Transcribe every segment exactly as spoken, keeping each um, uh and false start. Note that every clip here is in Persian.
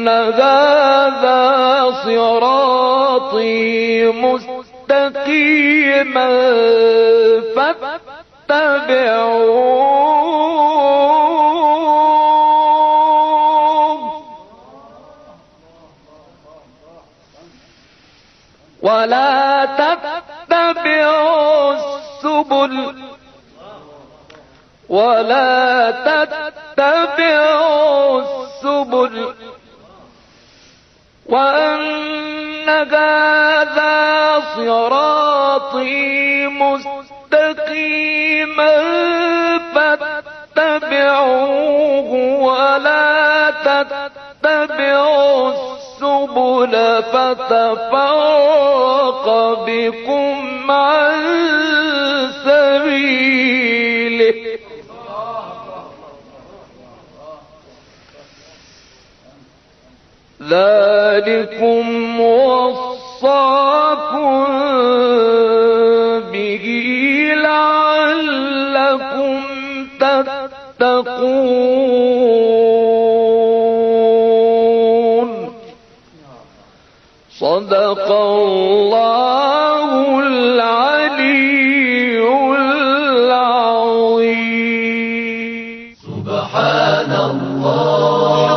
هذا صراطي مستقيما فاتبعوه ولا تتبعوا السبل ولا تتبعوا السبل وأن هذا صراطي مستقيما فاتبعوه ولا تتبعوا السبل فتفرق بكم عن سبيله ذلكم وصاكم به لعلكم تتقون. صدق الله العلي العظيم. سبحان الله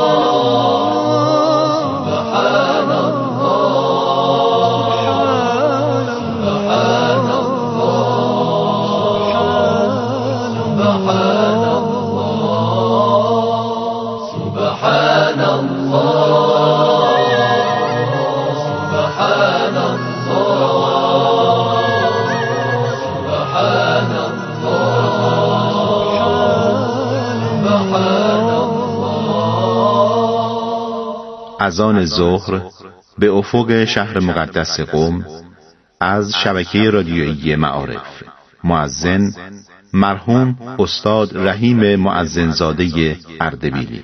اذان ظهر به افق شهر مقدس قم از شبکه رادیویی معارف. مؤذن مرحوم استاد رحیم مؤذنزاده اردبیلی.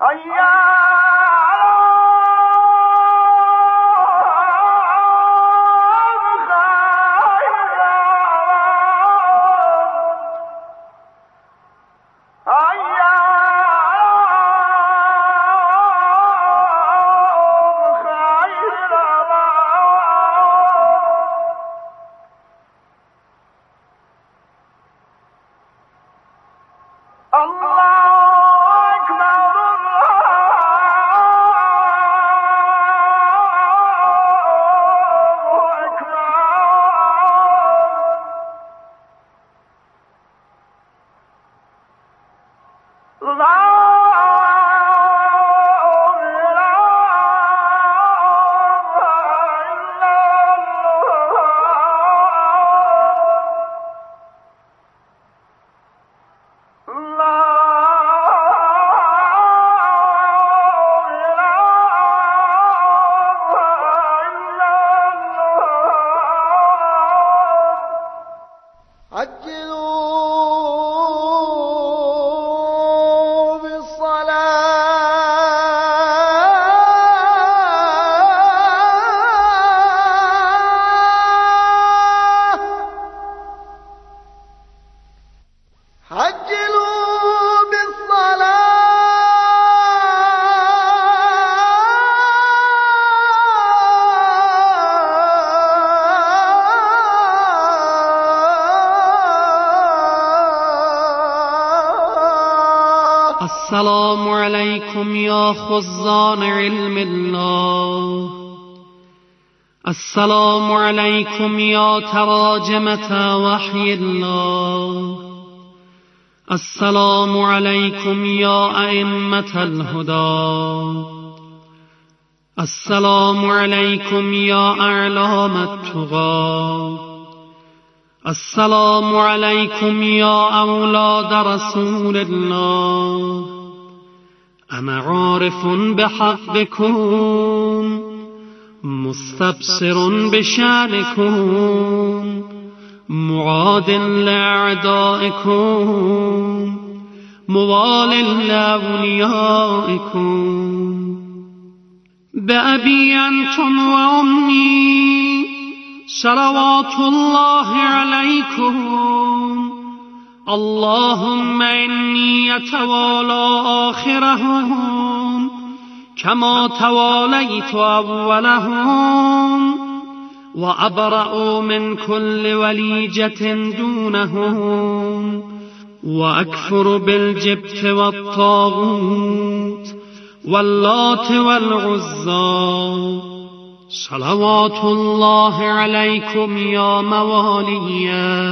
السلام علیکم یا خزان علم الله، السلام علیکم یا تراجمة وحی الله، السلام علیکم یا ائمة الهدى، السلام علیکم یا اعلام التقى، السلام علیکم یا اولاد رسول الله، انا عارف بحقكم مستبصر بشأنكم معاد لأعدائكم موال لأوليائكم بأبي أنتم وأمي صلوات الله عليكم. اللهم إني أتوالى آخرهم كما تواليت أولهم وأبرأ من كل وليجة دونهم وأكفر بالجبت والطاغوت واللات والعزى. صلوات الله عليكم يا موالي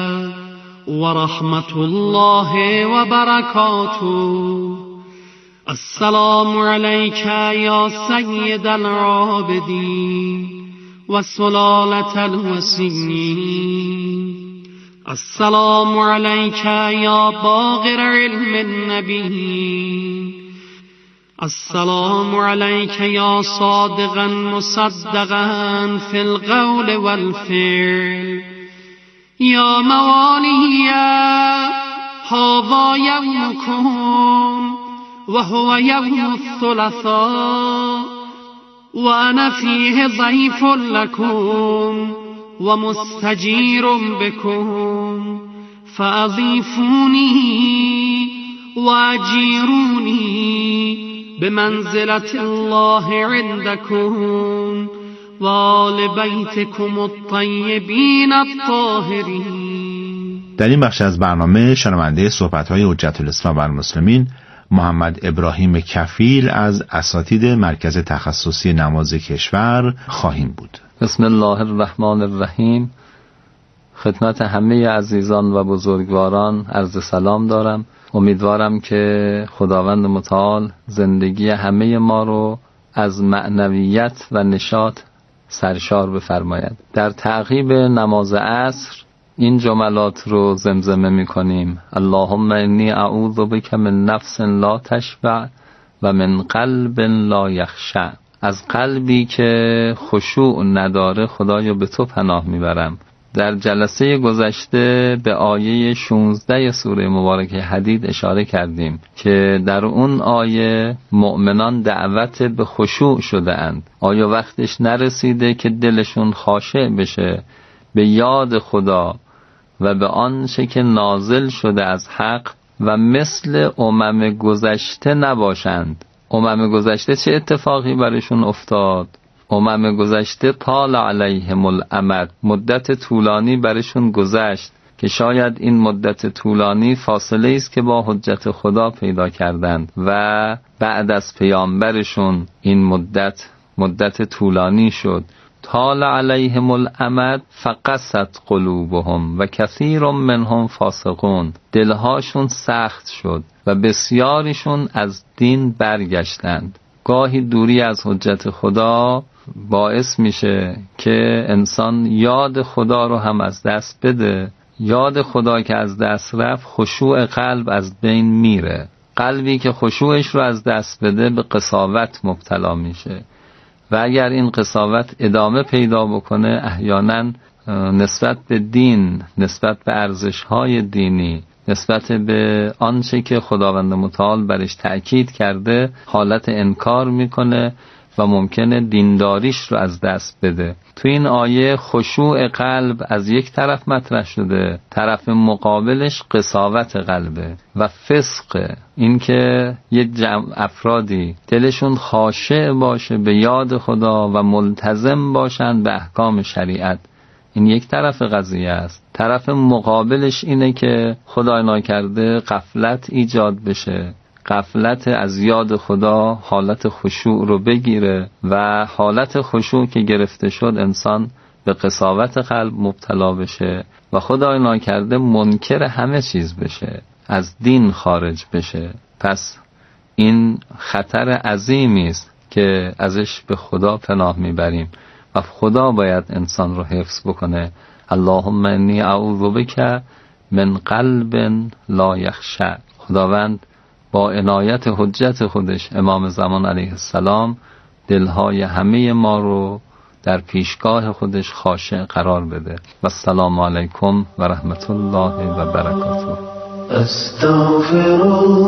ورحمة الله وبركاته. السلام عليك يا سيد العابدين وسلالة الوسيين. السلام عليك يا باغر علم النبي. السلام عليك يا صادقا مصدقا في القول والفعل. يا موالي هذا يومكم وهو يوم الثلاثاء وأنا فيه ضيف لكم ومستجير بكم فأضيفوني وأجيروني بمنزلة الله عندكم وآل بیتکم الطیبین الطاهرین. در این بخش از برنامه شنونده صحبت‌های حجت الاسلام و المسلمین محمد ابراهیم کفیل از اساتید مرکز تخصصی نماز کشور خواهیم بود. بسم الله الرحمن الرحیم. خدمت همه عزیزان و بزرگواران عرض سلام دارم. امیدوارم که خداوند متعال زندگی همه ما رو از معنویت و نشاط سرشار بفرماید. در تعقیب نماز عصر این جملات رو زمزمه می کنیم: اللهم انی اعوذ بک من نفس لا تشبع و من قلب لا یخشع. از قلبی که خشوع نداره خدایا به تو پناه میبرم در جلسه گذشته به آیه شانزده سوره مبارکه حدید اشاره کردیم که در اون آیه مؤمنان دعوت به خشوع شده اند. آیا وقتش نرسیده که دلشون خاشع بشه به یاد خدا و به آنچه که نازل شده از حق و مثل امم گذشته نباشند؟ امم گذشته چه اتفاقی برشون افتاد؟ امم گذشته طال علیهم الامد، مدت طولانی برشون گذشت که شاید این مدت طولانی فاصله است که با حجت خدا پیدا کردند و بعد از پیامبرشون این مدت مدت طولانی شد. طال علیهم الامد فقست قلوبهم و کثیر منهم فاسقون، دلهاشون سخت شد و بسیاریشون از دین برگشتند. گاهی دوری از حجت خدا باعث میشه که انسان یاد خدا رو هم از دست بده. یاد خدا که از دست رفت خشوع قلب از بین میره. قلبی که خشوعش رو از دست بده به قساوت مبتلا میشه و اگر این قساوت ادامه پیدا بکنه احیانا نسبت به دین، نسبت به ارزش‌های دینی، نسبت به آنچه که خداوند متعال برش تأکید کرده حالت انکار میکنه و ممکنه دینداریش رو از دست بده. تو این آیه خشوع قلب از یک طرف مطرح شده، طرف مقابلش قساوت قلبه و فسق. این که یک جمع افرادی دلشون خاشع باشه به یاد خدا و ملتزم باشن به احکام شریعت، این یک طرف قضیه است. طرف مقابلش اینه که خدای ناکرده غفلت ایجاد بشه، غفلت از یاد خدا حالت خشوع رو بگیره و حالت خشوع که گرفته شد انسان به قساوت قلب مبتلا بشه و خدای ناکرده منکر همه چیز بشه، از دین خارج بشه. پس این خطر عظیمی است که ازش به خدا پناه میبریم و خدا باید انسان رو حفظ بکنه. اللهم انی اعوذ بک من قلب لا یخشع. خداوند با عنایت حجت خودش امام زمان علیه السلام دلهای همه ما رو در پیشگاه خودش خاشع قرار بده. و السلام علیکم و رحمت الله و برکاته. استغفر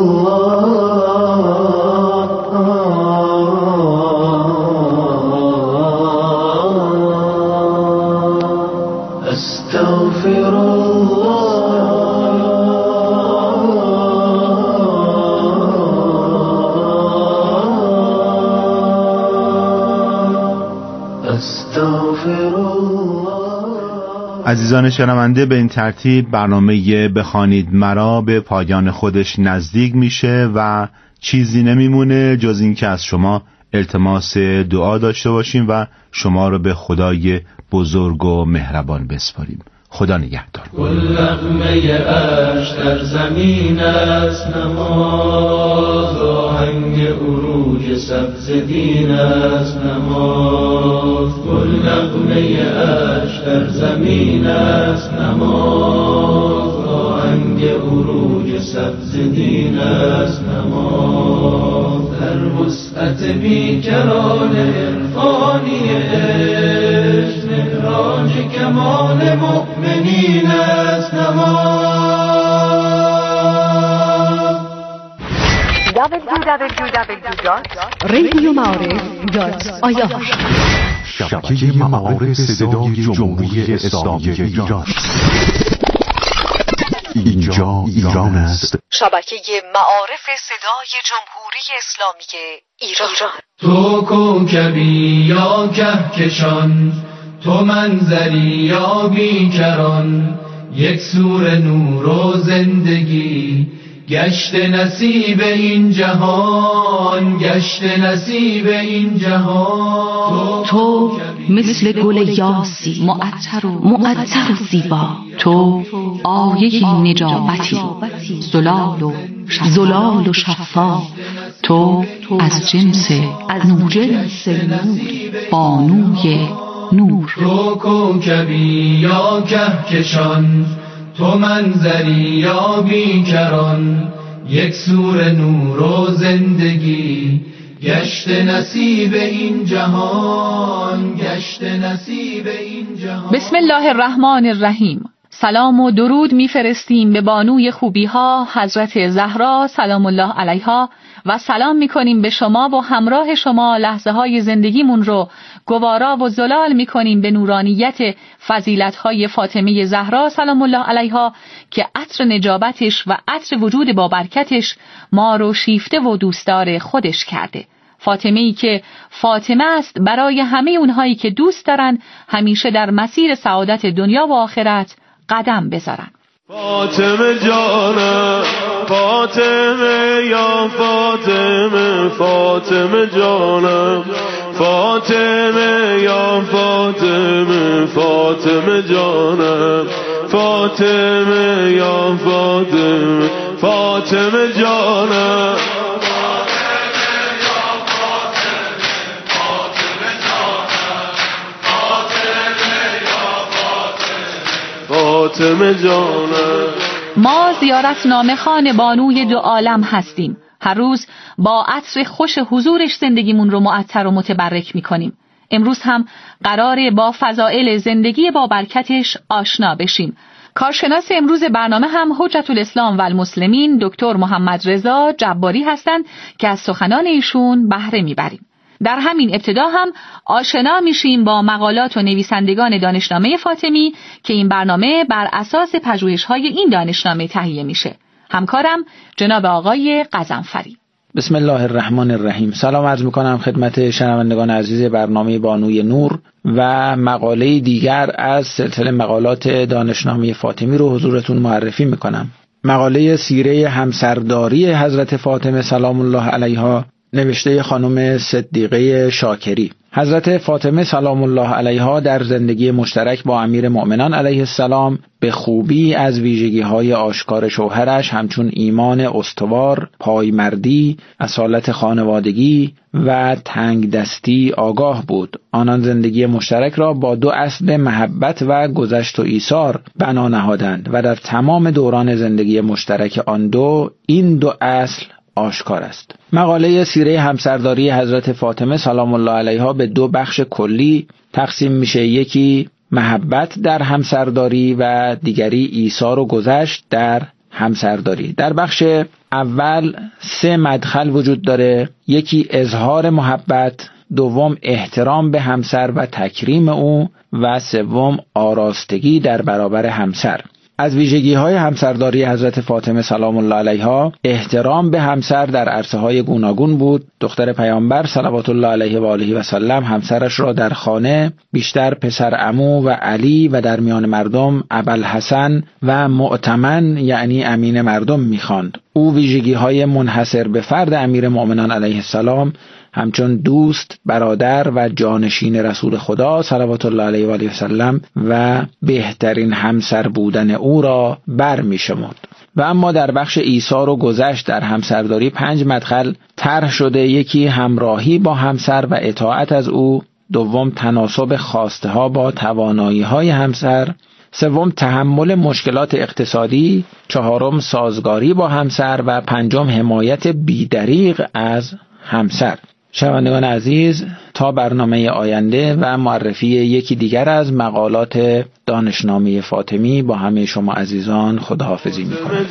الله استغفر عزیزان شنونده، به این ترتیب برنامه بخوانید مرا به پایان خودش نزدیک میشه و چیزی نمیمونه جز این که از شما التماس دعا داشته باشیم و شما رو به خدای بزرگ و مهربان بسپاریم. خدا نگهدار. گل نغمه اش در زمین است نماز، آهنگ عروج سبز دین است نماز. گل نغمه اش در زمین است نماز، آهنگ عروج سبز دین است نماز. در وسعت بیکران عرفانی عشق، مهراج کمال مؤمنین است نماز. دبلیو دبلیو دبلیو دات رادیو معارف دات آی آر شبکه معارف صدای جمهوری اسلامی ایران. اینجا ایران است. شبکه معارف صدای جمهوری اسلامی ایران. تو کوکبی یا کهکشان، تو منظری یا بیکران، یک سور نور و زندگی، گشت نصیب این جهان، گشت نصیب این جهان. تو مثل گل یاسی معطر و معطر و زیبا، تو آیه نجابتی، زلال و زلال و شفاف، تو از جنس نور جنس نور، بانوی نور. تو کوکبی یا کهکشان، تو منظری یا بیکران، یک سور نور و زندگی، گشت نصیب این جهان، گشت نصیب این جهان. بسم الله الرحمن الرحیم. سلام و درود میفرستیم به بانوی خوبی ها حضرت زهرا سلام الله علیها و سلام میکنیم به شما و همراه شما لحظه های زندگیمون رو گوارا و زلال میکنیم به نورانیت فضیلت های فاطمه زهرا سلام الله علیها که عطر نجابتش و عطر وجود با برکتش ما رو شیفته و دوستدار خودش کرده. فاطمه ای که فاطمه است برای همه اونهایی که دوست دارن همیشه در مسیر سعادت دنیا و آخرت قدم بذارن. فاطمه جانم، فاطمه یا فاطمه، فاطمه جانم، فاطمه یا فاطمه، فاطمه جانم، فاطمه یا فاطمه، فاطمه جانم. فاطمه جانم. ما زیارتنامه خان بانوی دو عالم هستیم. هر روز با عطر خوش حضورش زندگیمون رو معطر و متبرک میکنیم. امروز هم قراره با فضائل زندگی با برکتش آشنا بشیم. کارشناس امروز برنامه هم حجت الاسلام و المسلمین دکتر محمد رضا جباری هستند که از سخنان ایشون بهره میبریم. در همین ابتدا هم آشنا میشیم با مقالات و نویسندگان دانشنامه فاطمی که این برنامه بر اساس پژوهش‌های این دانشنامه تهیه میشه. همکارم جناب آقای قزنفری. بسم الله الرحمن الرحیم. سلام عرض میکنم خدمت شنوندگان عزیز برنامه بانوی نور و مقاله دیگر از سلسله مقالات دانشنامه فاطمی رو حضورتون معرفی میکنم. مقاله سیره همسرداری حضرت فاطمه سلام الله علیها نوشته خانم صدیقه شاکری. حضرت فاطمه سلام الله علیها در زندگی مشترک با امیر مؤمنان علیه السلام به خوبی از ویژگی‌های آشکار شوهرش همچون ایمان استوار، پایمردی، اصالت خانوادگی و تنگ دستی آگاه بود. آنان زندگی مشترک را با دو اصل محبت و گذشت و ایثار بنا نهادند و در تمام دوران زندگی مشترک آن دو این دو اصل آشکار است. مقاله سیره همسرداری حضرت فاطمه سلام الله علیها به دو بخش کلی تقسیم میشه. یکی محبت در همسرداری و دیگری ایثار و گذشت در همسرداری. در بخش اول سه مدخل وجود داره. یکی اظهار محبت، دوم احترام به همسر و تکریم او و سوم آراستگی در برابر همسر. از ویژگی‌های همسرداری حضرت فاطمه سلام الله علیها احترام به همسر در عرصه‌های گوناگون بود. دختر پیامبر صلوات الله علیه و آله و سلم همسرش را در خانه بیشتر پسر عمو و علی و در میان مردم ابوالحسن و مؤتمن یعنی امین مردم می‌خواند. او ویژگی‌های منحصر به فرد امیر مؤمنان علیه السلام همچون دوست، برادر و جانشین رسول خدا صلوات الله علیه و آله و سلم و بهترین همسر بودن او را برمی شمرد. و اما در بخش ایثار و گذشت در همسرداری پنج مدخل طرح شده. یکی همراهی با همسر و اطاعت از او، دوم تناسب خواسته ها با توانایی های همسر، سوم تحمل مشکلات اقتصادی، چهارم سازگاری با همسر و پنجم حمایت بیدریغ از همسر. شنوندگان عزیز، تا برنامه آینده و معرفی یکی دیگر از مقالات دانشنامه فاطمی با همه شما عزیزان خداحافظی می‌کنم.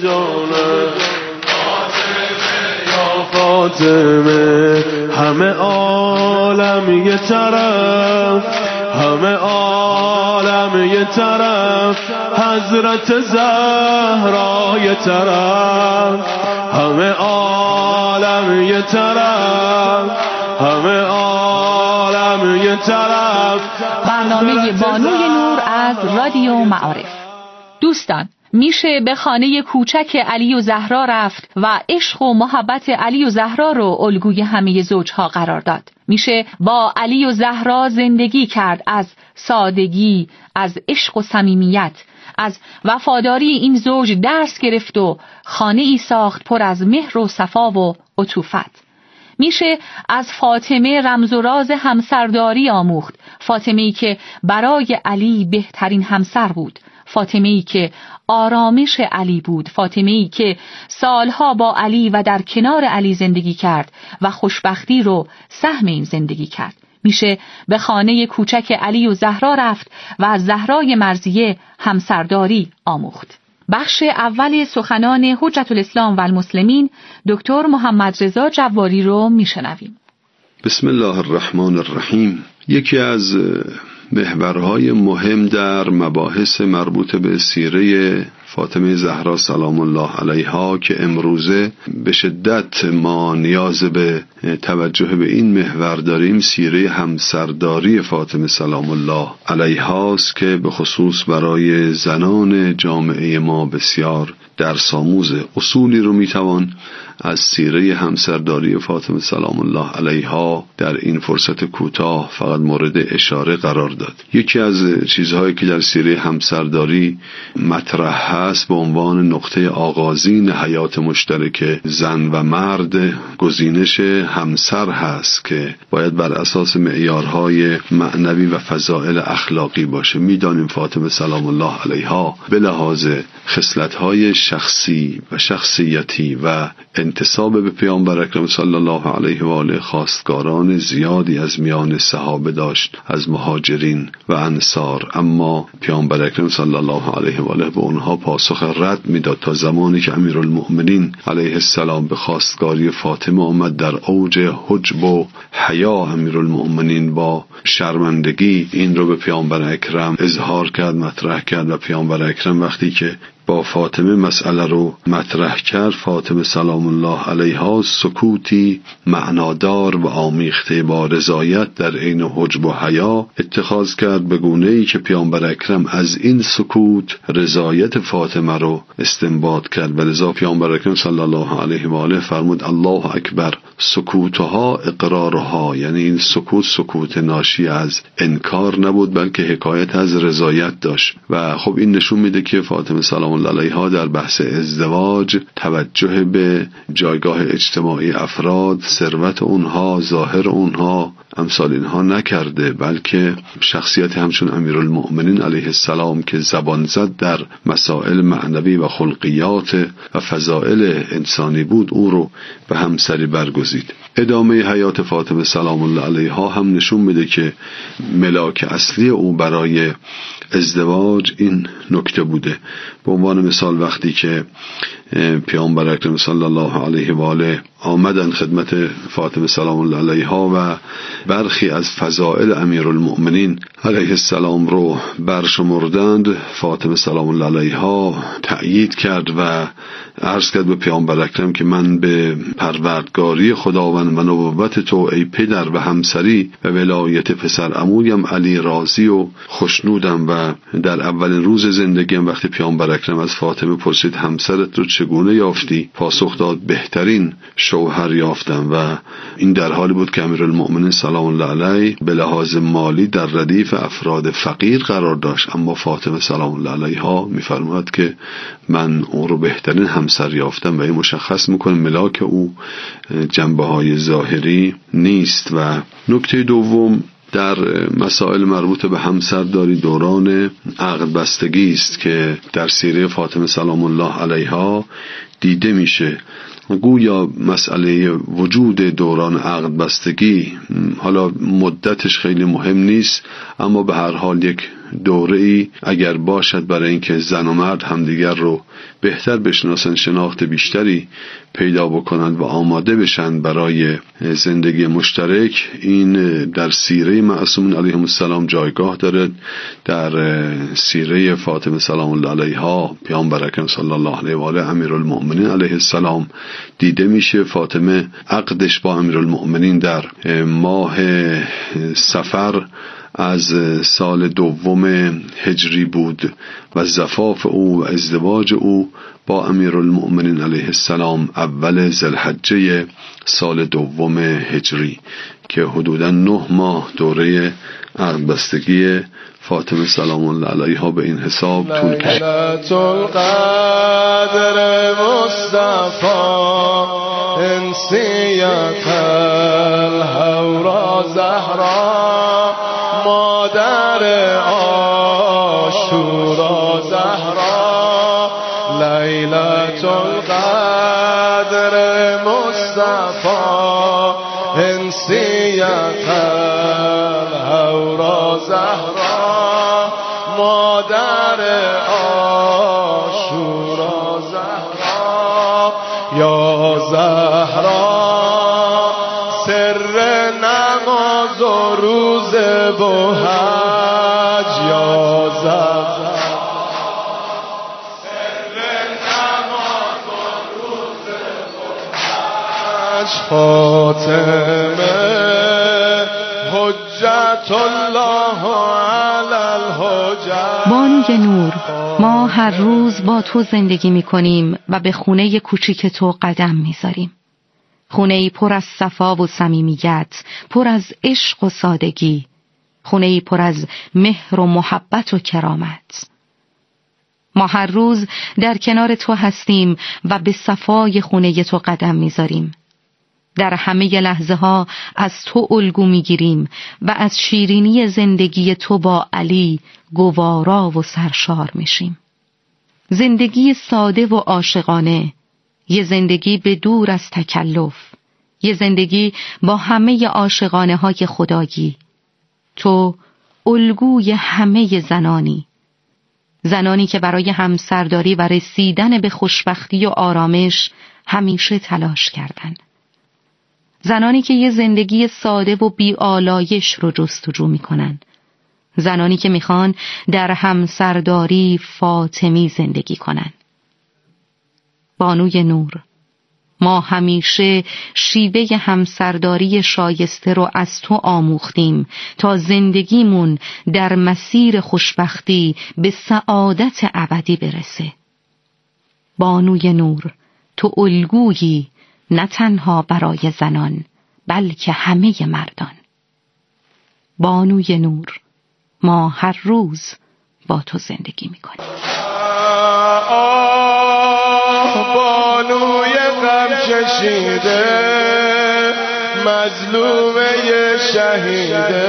فاطمه همه عالم یه طرف، همه عالم یه طرف، حضرت زهرا یه طرف، همه عالم یه طرف، همه عالم یه طرف. برنامه بانوی نور از رادیو معارف. دوستان، میشه به خانه کوچک علی و زهرا رفت و عشق و محبت علی و زهرا رو الگوی همه زوجها قرار داد. میشه با علی و زهرا زندگی کرد، از سادگی، از عشق و صمیمیت، از وفاداری این زوج درس گرفت و خانه ای ساخت پر از مهر و صفا و عطوفت. میشه از فاطمه رمز و راز همسرداری آموخت، فاطمه‌ای که برای علی بهترین همسر بود، فاطمه‌ای که آرامش علی بود، فاطمه‌ای که سالها با علی و در کنار علی زندگی کرد و خوشبختی رو سهم این زندگی کرد. میشه به خانه کوچک علی و زهرا رفت و از زهرای مرضیه همسرداری آموخت. بخش اول سخنان حجت الاسلام و المسلمین دکتر محمد رضا جواری رو میشنویم. بسم الله الرحمن الرحیم. یکی از محورهای مهم در مباحث مربوط به سیره فاطمه زهرا سلام الله علیها که امروزه به شدت ما نیاز به توجه به این محور داریم، سیره همسرداری فاطمه سلام الله علیها است که به خصوص برای زنان جامعه ما بسیار درس آموز. اصولی رو میتوان از سیره همسرداری فاطمه سلام الله علیها در این فرصت کوتاه فقط مورد اشاره قرار داد. یکی از چیزهایی که در سیره همسرداری مطرح هست به عنوان نقطه آغازین حیات مشترک زن و مرد گزینش همسر هست که باید بر اساس معیارهای معنوی و فضائل اخلاقی باشه. میدانیم فاطمه سلام الله علیها به لحاظ خصلت‌های شخصی و شخصیتی و انتساب به پیامبر اکرم صلی الله علیه و آله خواستگاران زیادی از میان صحابه داشت، از مهاجرین و انصار، اما پیامبر اکرم صلی الله علیه و آله به اونها پاسخ رد میداد تا زمانی که امیرالمؤمنین علیه السلام به خواستگاری فاطمه آمد. در اوج حجب و حیا امیرالمؤمنین با شرمندگی این رو به پیامبر اکرم اظهار کرد، مطرح کرد و پیامبر اکرم وقتی که با فاطمه مسئله رو مطرح کرد، فاطمه سلام الله علیها سکوتی معنادار و آمیخته با رضایت در عین حجب و حیا اتخاذ کرد، به گونه‌ای که پیامبر اکرم از این سکوت رضایت فاطمه رو استنباط کرد و لذا پیامبر اکرم صلی الله علیه و آله فرمود الله اکبر سکوتها اقرارها، یعنی این سکوت سکوت ناشی از انکار نبود بلکه حکایت از رضایت داشت. و خب این نشون میده که فاطمه سلام الله علیها در بحث ازدواج توجه به جایگاه اجتماعی افراد، ثروت اونها، ظاهر اونها، امثال اینها نکرده، بلکه شخصیت همچون امیرالمؤمنین علیه السلام که زبان زد در مسائل معنوی و خلقیات و فضائل انسانی بود، او رو به همسری برگزید. ادامه حیات فاطمه سلام الله علیها هم نشون میده که ملاک اصلی او برای ازدواج این نکته بوده. به عنوان مثال وقتی که پیامبر اکرم صلی الله علیه و آله آمدن خدمت فاطمه سلام الله علیها و برخی از فضائل امیرالمؤمنین علیه السلام رو برشمردند، فاطمه سلام الله علیها تأیید کرد و عرض کرد به پیامبر اکرم که من به پروردگاری خداوند و نبوت تو ای پدر و همسری و ولایت پسر عمویم علی راضی و خوشنودم. و در اولین روز زندگیم وقتی پیامبر اکرم از فاطمه پرسید همسرت رو چگونه یافتی، پاسخ داد بهترین شوهر یافتم. و این در حالی بود که امیرالمؤمنین سلام الله علیه به لحاظ مالی در ردیف افراد فقیر قرار داشت، اما فاطمه سلام الله علیها می‌فرماید که من اون رو بهترین همسر یافتم و این مشخص میکنه ملاک او جنبه‌های ظاهری نیست. و نکته دوم در مسائل مربوط به همسرداری دوران عقد بستگی است که در سیره فاطمه سلام الله علیها دیده میشه. گویا مسئله وجود دوران عقد بستگی حالا مدتش خیلی مهم نیست، اما به هر حال یک دوره‌ای اگر باشد برای اینکه زن و مرد همدیگر رو بهتر بشناسن، شناخت بیشتری پیدا بکنند و آماده بشن برای زندگی مشترک، این در سیره معصومین علیهم السلام جایگاه دارد. در سیره فاطمه سلام الله علیها پیامبر اکرم صلی الله علیه و آله امیرالمؤمنین علیه السلام دیده میشه. فاطمه عقدش با امیرالمؤمنین در ماه صفر از سال دوم هجری بود و زفاف او و ازدواج او با امیرالمؤمنین علیه السلام اول ذوالحجه سال دوم هجری که حدوداً نه ماه دوره عقد بستگی فاطمه سلام الله علیها به این حساب طول کشید. لیلة القدر مصطفی انسیت الهورا زهرا مادر عاشورا زهرا مصطفی انسیت الهورا زهرا مادر عاشورا زهرا یا زهرا سر نماز و روز و حج یا زهرا سر نماز و روز و حج فاطمه حجت الله علی الحجج. بانوی نور، ما هر روز با تو زندگی می کنیم و به خونه کوچیک تو قدم می زاریم. خونه‌ای پر از صفا و صمیمیت، پر از عشق و سادگی، خونه‌ای پر از مهر و محبت و کرامت. ما هر روز در کنار تو هستیم و به صفای خونه تو قدم می‌ذاریم. در همه لحظه ها از تو الگو می‌گیریم و از شیرینی زندگی تو با علی گوارا و سرشار میشیم. زندگی ساده و عاشقانه، یه زندگی به دور از تکلف، یه زندگی با همه عاشقانه های خدایی. تو الگوی همه زنانی، زنانی که برای همسرداری و رسیدن به خوشبختی و آرامش همیشه تلاش کردند. زنانی که یه زندگی ساده و بی آلایش رو جستجو میکنن. زنانی که میخوان در همسرداری فاطمی زندگی کنن. بانوی نور، ما همیشه شیوه همسرداری شایسته رو از تو آموختیم تا زندگیمون در مسیر خوشبختی به سعادت ابدی برسه. بانوی نور، تو الگویی نه تنها برای زنان بلکه همه مردان. بانوی نور، ما هر روز با تو زندگی میکنیم. بانوی غم کشیده مظلومه شهیده،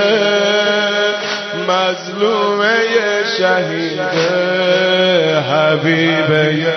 مظلومه شهیده حبیبه.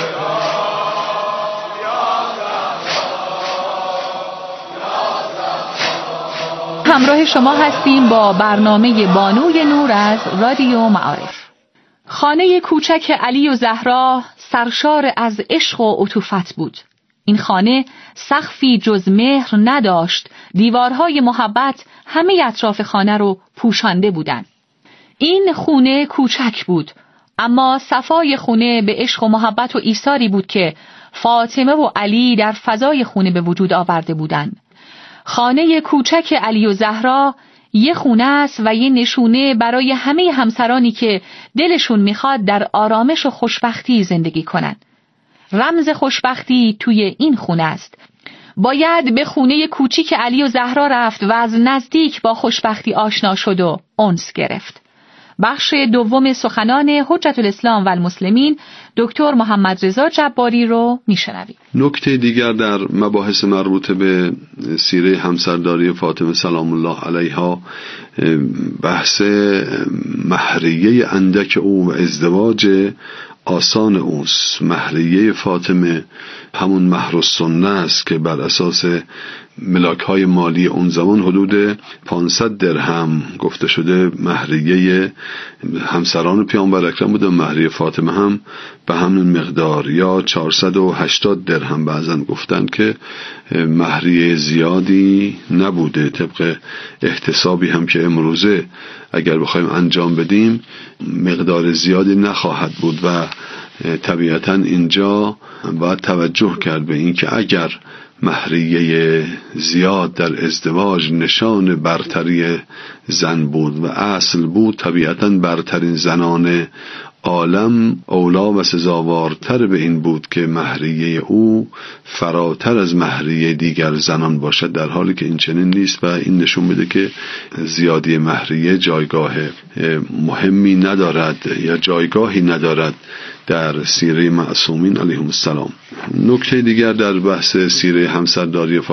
همراه شما هستیم با برنامه بانوی نور از رادیو معارف. خانه کوچک علی و زهرا سرشار از عشق و عطوفت بود. این خانه سقفی جز مهر نداشت، دیوارهای محبت همه اطراف خانه رو پوشانده بودند. این خونه کوچک بود، اما صفای خونه به عشق و محبت و ایثاری بود که فاطمه و علی در فضای خونه به وجود آورده بودند. خانه کوچک علی و زهرا یه خونه است و یه نشونه برای همه همسرانی که دلشون میخواد در آرامش و خوشبختی زندگی کنن. رمز خوشبختی توی این خونه است. باید به خونه کوچیک علی و زهرا رفت و از نزدیک با خوشبختی آشنا شد و انس گرفت. بخش دوم سخنان حجت الاسلام و المسلمین دکتر محمد رضا جباری رو میشنویم. نکته دیگر در مباحث مربوط به سیره همسرداری فاطمه سلام الله علیها بحث مهریه اندک او و ازدواج آسان اوست. مهریه فاطمه همون مهر السنه است که بر اساس ملاک های مالی اون زمان حدود پانصد درهم گفته شده مهریه همسران پیامبر اکرم بود و مهریه فاطمه هم به همون مقدار یا چهارصد و هشتاد درهم بعضن گفتن که مهریه زیادی نبوده. طبق احتسابی هم که امروزه اگر بخوایم انجام بدیم مقدار زیادی نخواهد بود و طبیعتا اینجا باید توجه کرد به این که اگر مهریه زیاد در ازدواج نشان برتری زن بود و اصل بود، طبیعتا برترین زنان عالم اولا و سزاوارتر به این بود که مهریه او فراتر از مهریه دیگر زنان باشد، در حالی که این چنین نیست و این نشون میده که زیادی مهریه جایگاه مهمی ندارد یا جایگاهی ندارد در سیره معصومین علیهم السلام. نکته دیگر در بحث سیره همسرداری